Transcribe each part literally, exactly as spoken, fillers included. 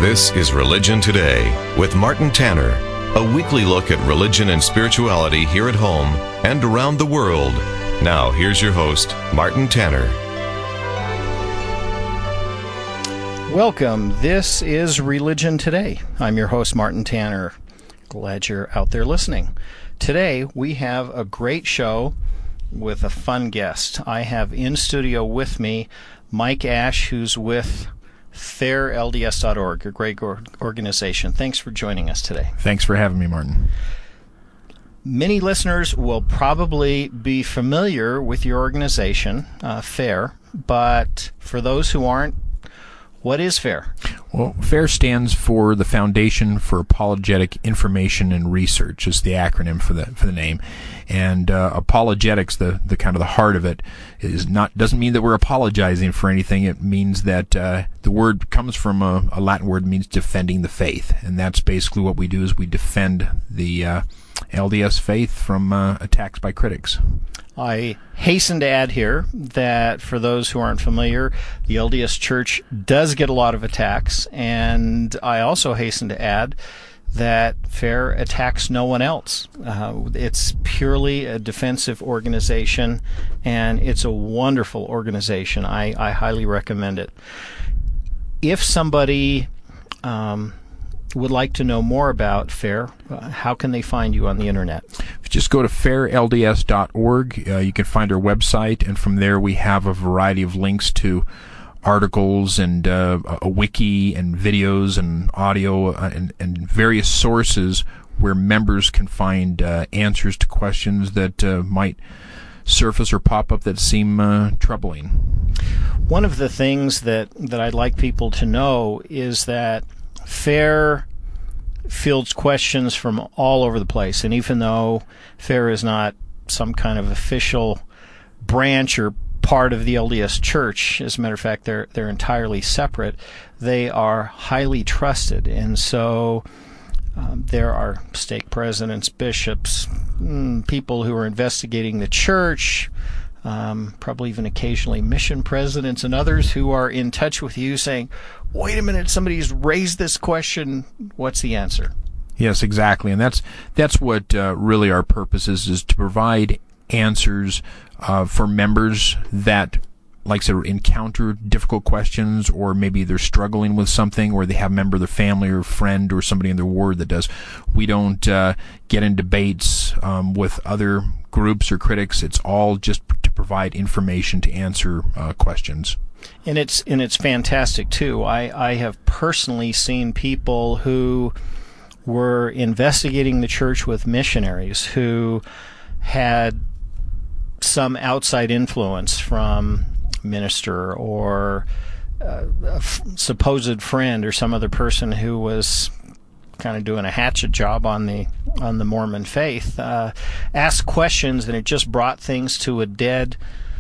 This is Religion Today with Martin Tanner, a weekly look at religion and spirituality here at home and around the world. Now, here's your host, Martin Tanner. Welcome. This is Religion Today. I'm your host, Martin Tanner. Glad you're out there listening. Today, we have a great show with a fun guest. I have in studio with me Mike Ash, who's with fair L D S dot org, a great organization. Thanks for joining us today. Thanks for having me, Martin. Many listeners will probably be familiar with your organization, uh, FAIR, but for those who aren't, what is FAIR? Well, FAIR stands for the Foundation for Apologetic Information and Research, is the acronym for the for the name. And uh, apologetics, the, the kind of the heart of it, is not doesn't mean that we're apologizing for anything. It means that uh, the word comes from a, a Latin word, means defending the faith, and that's basically what we do. Is we defend the uh, L D S faith from uh, attacks by critics. I hasten to add here that for those who aren't familiar, the L D S Church does get a lot of attacks, and I also hasten to add that FAIR attacks no one else. Uh, it's purely a defensive organization, and it's a wonderful organization. I, I highly recommend it. If somebody um, would like to know more about FAIR, uh, how can they find you on the internet? Just go to fair L D S dot org. Uh, you can find our website, and from there we have a variety of links to articles and uh, a wiki and videos and audio uh, and, and various sources where members can find uh, answers to questions that uh, might surface or pop up that seem uh, troubling. One of the things that, that I'd like people to know is that FAIR fields questions from all over the place, and even though FAIR is not some kind of official branch or part of the L D S Church, as a matter of fact, they're they're entirely separate, they are highly trusted, and so um, there are stake presidents, bishops, mm, people who are investigating the church, um, probably even occasionally mission presidents and others who are in touch with you saying, wait a minute, somebody's raised this question, what's the answer? Yes, exactly, and that's that's what uh, really our purpose is, is to provide answers uh, for members that, like I said, encounter difficult questions, or maybe they're struggling with something, or they have a member of their family or friend or somebody in their ward that does. We don't uh, get in debates um, with other groups or critics. It's all just to provide information to answer uh, questions. And it's and it's fantastic too. I, I have personally seen people who were investigating the church with missionaries who had some outside influence from minister or uh, a f- supposed friend or some other person who was kind of doing a hatchet job on the on the Mormon faith, uh, asked questions, and it just brought things to a dead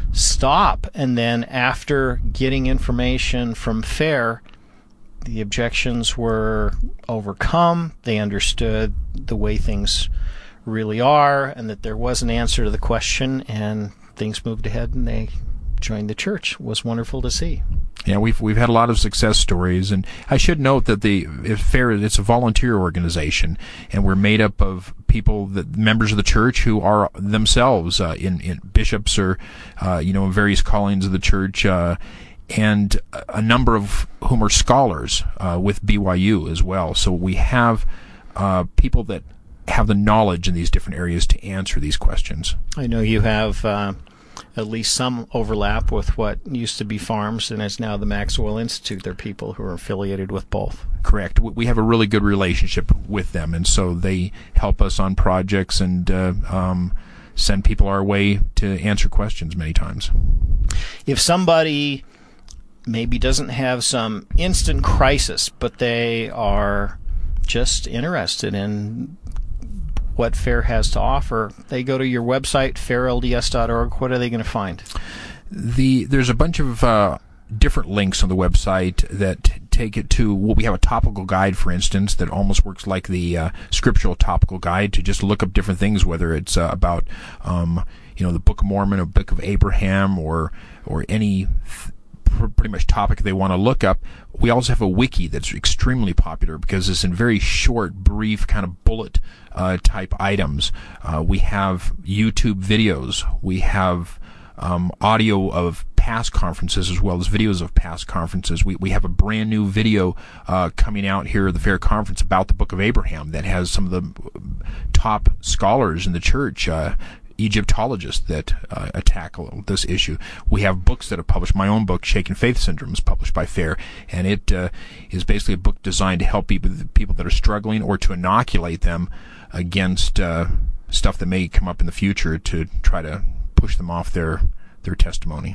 stop. And then after getting information from FAIR, the objections were overcome. They understood the way things really are, and that there was an answer to the question, and things moved ahead, and they joined the church. It was wonderful to see. Yeah, we've we've had a lot of success stories, and I should note that the if FAIR, it's a volunteer organization, and we're made up of people, that members of the church who are themselves uh, in, in bishops or uh, you know in various callings of the church, uh, and a number of whom are scholars uh, with B Y U as well. So we have uh, people that have the knowledge in these different areas to answer these questions. I know you have uh, at least some overlap with what used to be Farms and is now the Maxwell Institute. There are people who are affiliated with both. Correct. We have a really good relationship with them, and so they help us on projects and uh, um, send people our way to answer questions many times. If somebody maybe doesn't have some instant crisis, but they are just interested in what FAIR has to offer, they go to your website, fair L D S dot org. What are they going to find? The There's a bunch of uh, different links on the website that take it to, well, we have a topical guide, for instance, that almost works like the uh, scriptural topical guide to just look up different things, whether it's uh, about um, you know the Book of Mormon or Book of Abraham or or any th- pr- pretty much topic they want to look up. We also have a wiki that's extremely popular because it's in very short, brief, kind of bullet uh, type items. Uh, we have YouTube videos. We have um, audio of past conferences as well as videos of past conferences. We we have a brand new video uh, coming out here at the Fair Conference about the Book of Abraham that has some of the top scholars in the church, uh, Egyptologists that uh, tackle this issue. We have books that are published. My own book, Shaken Faith Syndrome, is published by FAIR, and it uh, is basically a book designed to help people, people that are struggling or to inoculate them against uh, stuff that may come up in the future to try to push them off their their testimony.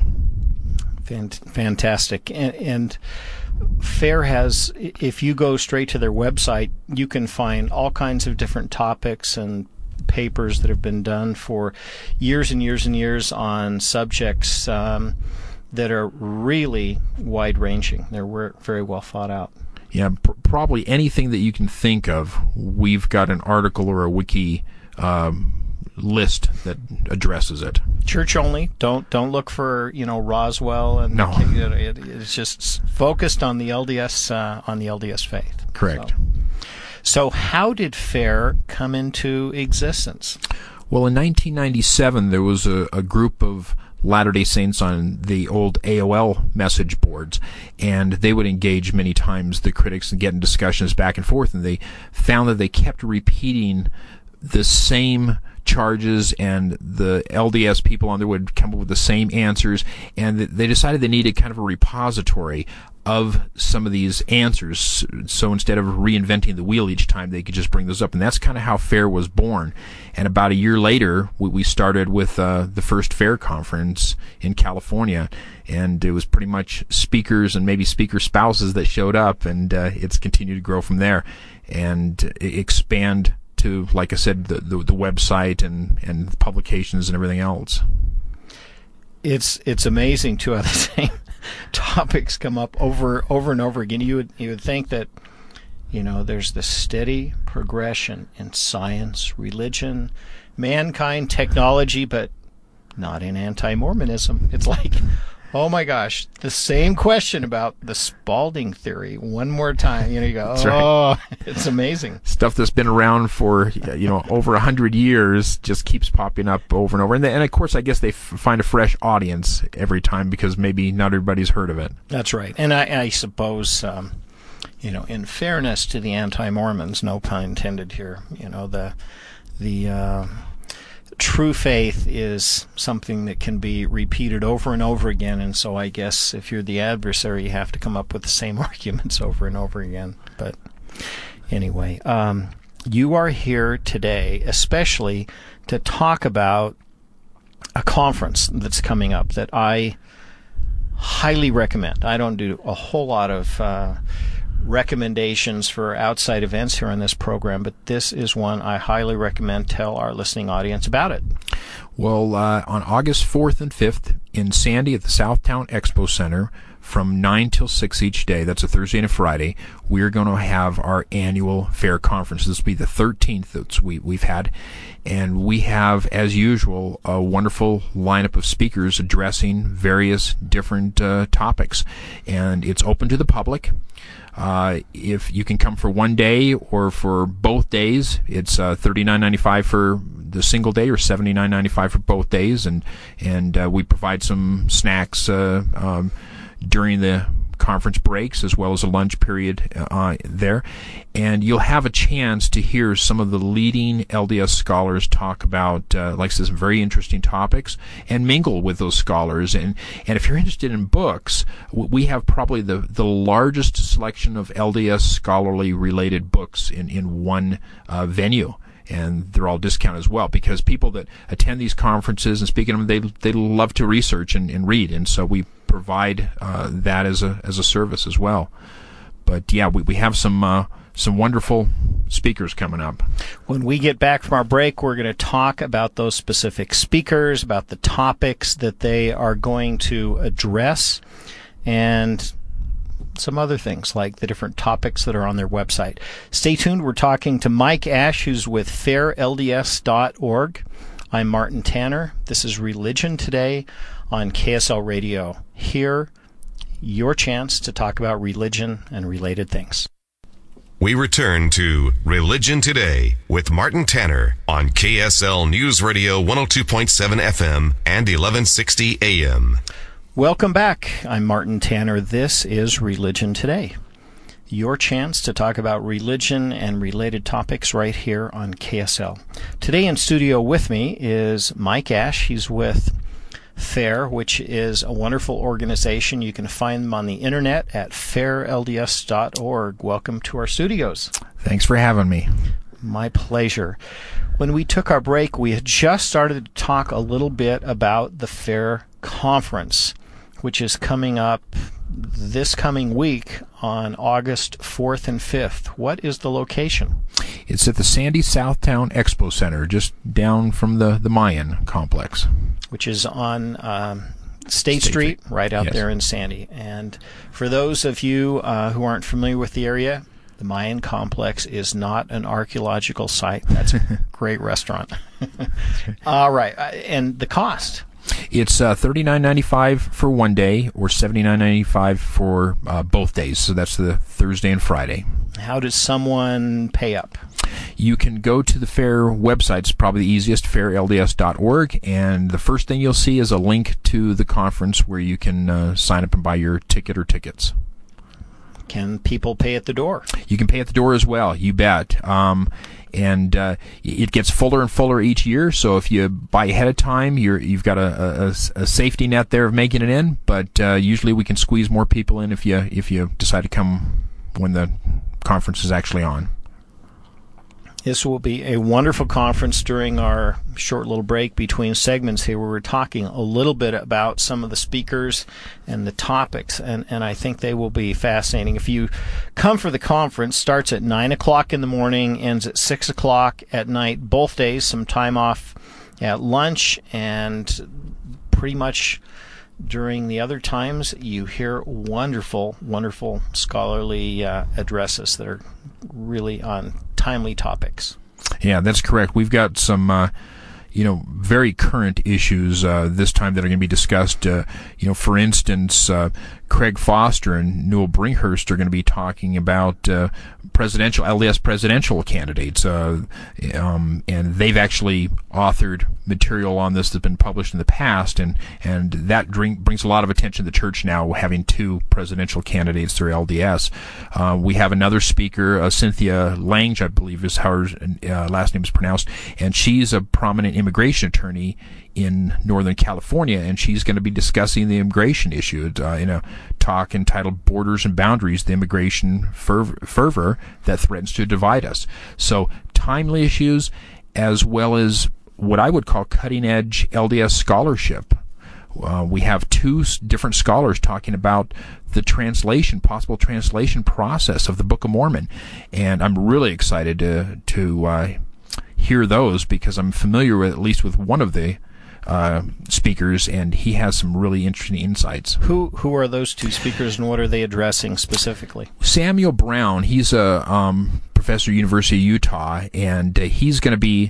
Fantastic. And, and FAIR has, if you go straight to their website, you can find all kinds of different topics and papers that have been done for years and years and years on subjects um, that are really wide-ranging. They're very well thought out. Yeah, pr- probably anything that you can think of, we've got an article or a wiki um, list that addresses it. Church only. Don't don't look for you know Roswell and no. It, it, it's just focused on the L D S uh, on the L D S faith. Correct. So. So how did FAIR come into existence? Well, in nineteen ninety-seven, there was a, a group of Latter-day Saints on the old A O L message boards, and they would engage many times the critics and get in discussions back and forth, and they found that they kept repeating the same charges, and the L D S people on there would come up with the same answers, and they decided they needed kind of a repository of some of these answers, so instead of reinventing the wheel each time, they could just bring those up, and that's kind of how FAIR was born. And about a year later, we, we started with uh, the first FAIR conference in California, and it was pretty much speakers and maybe speaker spouses that showed up, and uh, it's continued to grow from there and expand to, like I said, the, the, the website and, and publications and everything else. It's it's amazing to have the same topics come up over over and over again. You would you would think that you know there's this steady progression in science, religion, mankind, technology, but not in anti-Mormonism. It's like, oh my gosh, the same question about the Spalding theory one more time. You know, you go, that's oh, right. It's amazing. Stuff that's been around for, you know, over a hundred years just keeps popping up over and over. And, they, and of course, I guess they f- find a fresh audience every time because maybe not everybody's heard of it. That's right. And I, I suppose, um, you know, in fairness to the anti-Mormons, no pun intended here, you know, the the uh, true faith is something that can be repeated over and over again, and so I guess if you're the adversary, you have to come up with the same arguments over and over again. But anyway, um, you are here today especially to talk about a conference that's coming up that I highly recommend. I don't do a whole lot of uh, recommendations for outside events here on this program, but this is one I highly recommend. Tell our listening audience about it. Well, uh, on August fourth and fifth in Sandy at the Southtown Expo Center from nine till six each day, that's a Thursday and a Friday, we're going to have our annual FAIR conference. This will be the thirteenth that we, we've had, and we have, as usual, a wonderful lineup of speakers addressing various different uh, topics, and it's open to the public. Uh, if you can come for one day or for both days, it's uh, thirty-nine ninety-five for the single day or seventy-nine ninety-five for both days, and and uh, we provide some snacks uh, um, during the conference breaks as well as a lunch period uh, there, and you'll have a chance to hear some of the leading L D S scholars talk about, uh, like I said, some very interesting topics and mingle with those scholars. And, and if you're interested in books, we have probably the, the largest selection of L D S scholarly related books in, in one uh, venue. And they're all discounted as well, because people that attend these conferences and speak at them, they they love to research and, and read, and so we provide uh, that as a as a service as well. But yeah, we we have some uh, some wonderful speakers coming up. When we get back from our break, we're going to talk about those specific speakers, about the topics that they are going to address, and some other things like the different topics that are on their website. Stay tuned. We're talking to Mike Ash, who's with fair L D S dot org. I'm Martin Tanner. This is Religion Today on K S L Radio here your chance to talk about religion and related things. We return to Religion Today with Martin Tanner on K S L News Radio one oh two point seven F M and eleven sixty A M. Welcome back. I'm Martin Tanner. This is Religion Today. Your chance to talk about religion and related topics right here on K S L. Today in studio with me is Mike Ash. He's with FAIR, which is a wonderful organization. You can find them on the internet at fair L D S dot org. Welcome to our studios. Thanks for having me. My pleasure. When we took our break, we had just started to talk a little bit about the FAIR Conference, which is coming up this coming week on August fourth and fifth. What is the location? It's at the Sandy Southtown Expo Center, just down from the, the Mayan complex. Which is on um, State, State Street, Street, right out yes. there in Sandy. And for those of you uh, who aren't familiar with the area, the Mayan complex is not an archaeological site. That's a great restaurant. All right. And the cost? It's uh, thirty-nine ninety-five for one day or seventy-nine ninety-five for uh, both days. So that's the Thursday and Friday. How does someone pay up? You can go to the FAIR website. It's probably the easiest, fair L D S dot org, and the first thing you'll see is a link to the conference where you can uh, sign up and buy your ticket or tickets. Can people pay at the door? You can pay at the door as well, you bet. Um, and uh, it gets fuller and fuller each year, so if you buy ahead of time, you're, you've got a, a, a safety net there of making it in, but uh, usually we can squeeze more people in if you if you decide to come when the conference is actually on. This will be a wonderful conference. During our short little break between segments here, where we're talking a little bit about some of the speakers and the topics, and, and I think they will be fascinating. If you come for the conference, starts at nine o'clock in the morning, ends at six o'clock at night, both days, some time off at lunch, and pretty much during the other times, you hear wonderful, wonderful scholarly uh, addresses that are really on timely topics. Yeah, that's correct. We've got some, uh, you know, very current issues uh, this time that are going to be discussed. Uh, you know, for instance, uh, Craig Foster and Newell Bringhurst are going to be talking about uh, presidential L D S presidential candidates, uh, um, and they've actually authored material on this that's been published in the past, and and that bring, brings a lot of attention to the church now, having two presidential candidates through L D S. Uh, we have another speaker, uh, Cynthia Lange, I believe is how her uh, last name is pronounced, and she's a prominent immigration attorney in Northern California, and she's going to be discussing the immigration issue uh, in a talk entitled Borders and Boundaries, the Immigration Ferv- Fervor That Threatens to Divide Us. So timely issues as well as what I would call cutting-edge L D S scholarship. Uh, we have two s- different scholars talking about the translation, possible translation process of the Book of Mormon, and I'm really excited to, to uh, hear those because I'm familiar with at least with one of the Uh, speakers, and he has some really interesting insights. Who who are those two speakers, and what are they addressing specifically? Samuel Brown, he's a um, professor at University of Utah, and uh, he's going to be,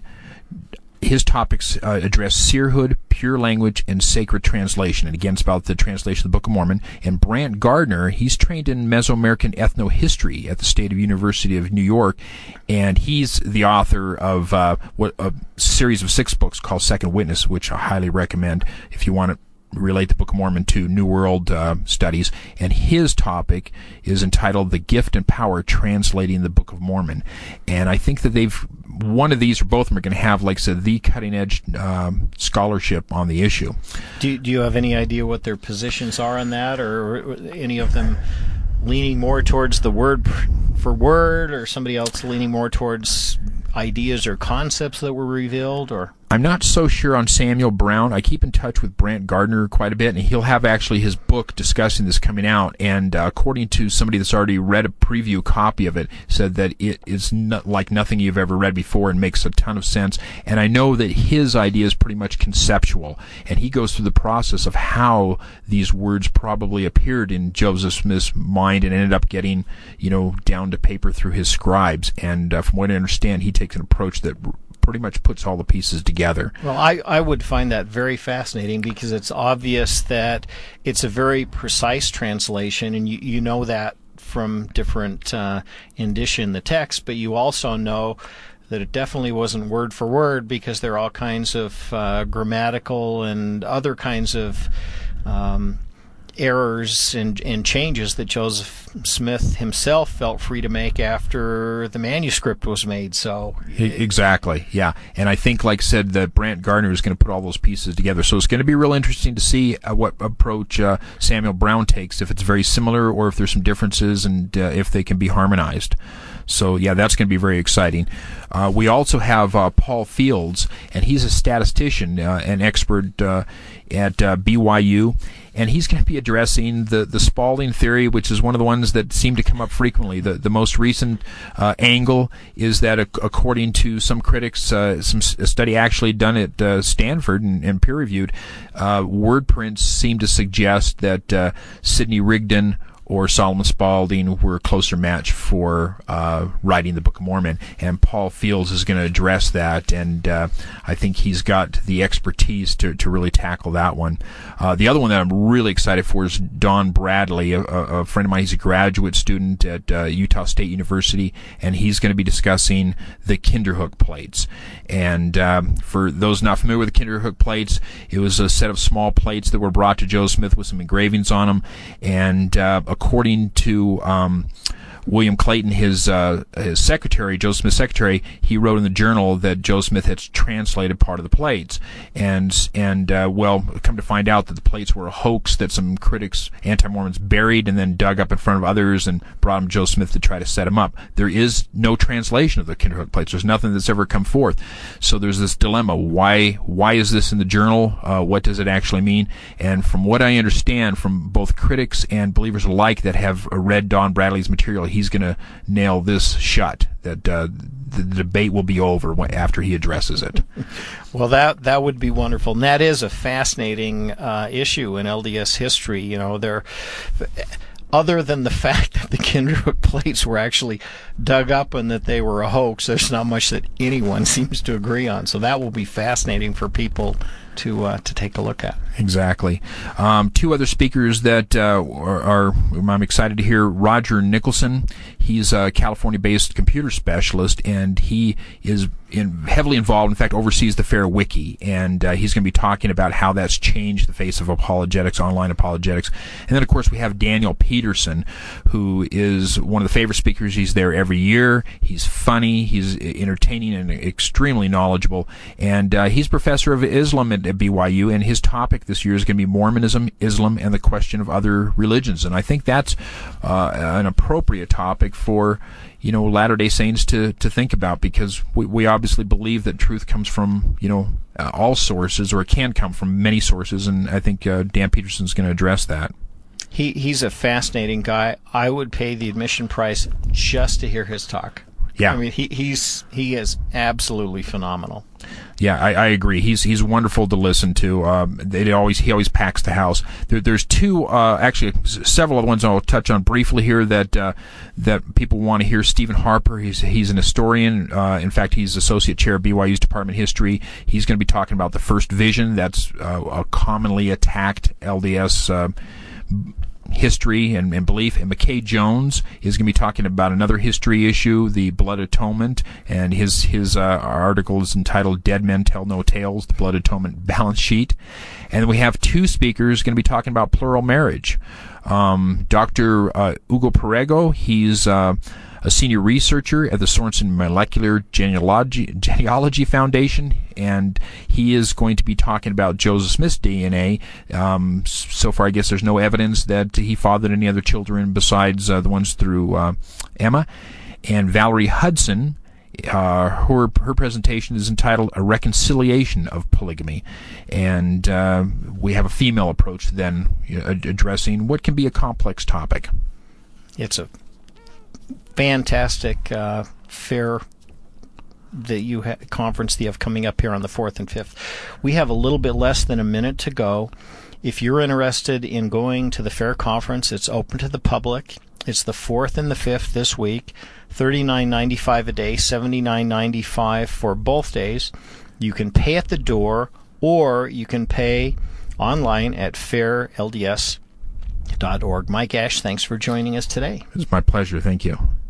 his topics uh, address seerhood, pure language, and sacred translation. And again, it's about the translation of the Book of Mormon. And Brant Gardner, he's trained in Mesoamerican ethnohistory at the State of University of New York, and he's the author of uh, what a series of six books called Second Witness, which I highly recommend if you want to relate the Book of Mormon to New World uh, studies. And his topic is entitled The Gift and Power Translating the Book of Mormon. And I think that they've, one of these or both of them are going to have, like I said, the cutting-edge um, scholarship on the issue. Do, do you have any idea what their positions are on that, or, or any of them leaning more towards the word for word, or somebody else leaning more towards ideas or concepts that were revealed? Or I'm not so sure on Samuel Brown. I keep in touch with Brant Gardner quite a bit, and he'll have actually his book discussing this coming out. And uh, according to somebody that's already read a preview copy of it, said that it is not like nothing you've ever read before and makes a ton of sense. And I know that his idea is pretty much conceptual, and he goes through the process of how these words probably appeared in Joseph Smith's mind and ended up getting, you know, down to paper through his scribes. And uh, from what I understand, he takes an approach that pretty much puts all the pieces together. Well, I, I would find that very fascinating because it's obvious that it's a very precise translation, and you, you know that from different uh, indicia in the text, but you also know that it definitely wasn't word for word because there are all kinds of uh, grammatical and other kinds of um, errors and, and changes that Joseph Smith himself felt free to make after the manuscript was made. So exactly, yeah. And I think, like I said, that Brant Gardner is going to put all those pieces together. So it's going to be real interesting to see uh, what approach uh, Samuel Brown takes, if it's very similar or if there's some differences, and uh, if they can be harmonized. So, yeah, that's going to be very exciting. Uh, we also have uh, Paul Fields, and he's a statistician, uh, an expert uh, at uh, B Y U, and he's going to be addressing the, the Spalding theory, which is one of the ones that seem to come up frequently. The the most recent uh, angle is that, ac- according to some critics, uh, some a study actually done at uh, Stanford and, and peer-reviewed, uh, word prints seem to suggest that uh, Sidney Rigdon or Solomon Spalding were a closer match for uh, writing the Book of Mormon. And Paul Fields is going to address that, and uh, I think he's got the expertise to, to really tackle that one. Uh, the other one that I'm really excited for is Don Bradley, a, a friend of mine. He's a graduate student at uh, Utah State University, and he's going to be discussing the Kinderhook plates. And um, for those not familiar with the Kinderhook plates, it was a set of small plates that were brought to Joseph Smith with some engravings on them, and uh, according to um, William Clayton, his uh, his secretary, Joseph Smith's secretary, he wrote in the journal that Joseph Smith had translated part of the plates, and and uh, well, come to find out that the plates were a hoax that some critics, anti-Mormons, buried and then dug up in front of others and brought them to Joseph Smith to try to set him up. There is no translation of the Kinderhook plates. There's nothing that's ever come forth. So there's this dilemma: why why is this in the journal? Uh, what does it actually mean? And from what I understand from both critics and believers alike that have read Don Bradley's material, he's going to nail this shut, that uh, the, the debate will be over after he addresses it. Well, that that would be wonderful. And that is a fascinating uh, issue in L D S history. You know, there, other than the fact that the Kinderhook plates were actually dug up and that they were a hoax, there's not much that anyone seems to agree on. So that will be fascinating for people to uh, to take a look at. Exactly. Um, two other speakers that uh, are, are I'm excited to hear. Roger Nicholson. He's a California-based computer specialist, and he is in, heavily involved, in fact, oversees the Fair Wiki, and uh, he's going to be talking about how that's changed the face of apologetics, online apologetics. And then, of course, we have Daniel Peterson, who is one of the favorite speakers. He's there every year. He's funny. He's entertaining and extremely knowledgeable, and uh, he's professor of Islam at, at B Y U, and his topic this year is going to be Mormonism, Islam, and the question of other religions. And I think that's uh, an appropriate topic for, you know, Latter-day Saints to, to think about, because we, we obviously believe that truth comes from, you know, uh, all sources, or it can come from many sources, and I think uh, Dan Peterson's going to address that. He he's a fascinating guy. I would pay the admission price just to hear his talk. Yeah, I mean, he he's he is absolutely phenomenal. Yeah, I, I agree. He's he's wonderful to listen to. Um, they always he always packs the house. There, there's two, uh, actually several other ones I'll touch on briefly here that uh, that people want to hear. Stephen Harper, he's he's an historian. Uh, in fact, he's associate chair of B Y U's Department of History. He's going to be talking about the first vision. That's uh, a commonly attacked L D S Uh, history and, and belief. And McKay Jones is going to be talking about another history issue, the Blood Atonement, and his his uh, article is entitled "Dead Men Tell No Tales: The Blood Atonement Balance Sheet." And then we have two speakers going to be talking about plural marriage. Um, Doctor Uh, Hugo Perego, he's uh, a senior researcher at the Sorensen Molecular Genealogy, Genealogy Foundation, and he is going to be talking about Joseph Smith's D N A. Um, so far, I guess there's no evidence that he fathered any other children besides uh, the ones through uh, Emma. And Valerie Hudson, uh, her her presentation is entitled "A Reconciliation of Polygamy," and uh, we have a female approach then, you know, addressing what can be a complex topic. It's a fantastic uh, fair that you ha- conference that you have coming up here on the fourth and fifth. We have a little bit less than a minute to go. If you're interested in going to the fair conference, it's open to the public. It's the fourth and the fifth this week. thirty-nine ninety-five a day, seventy-nine ninety-five for both days. You can pay at the door, or you can pay online at fair l d s dot org. Mike Ash, thanks for joining us today. It's my pleasure. Thank you.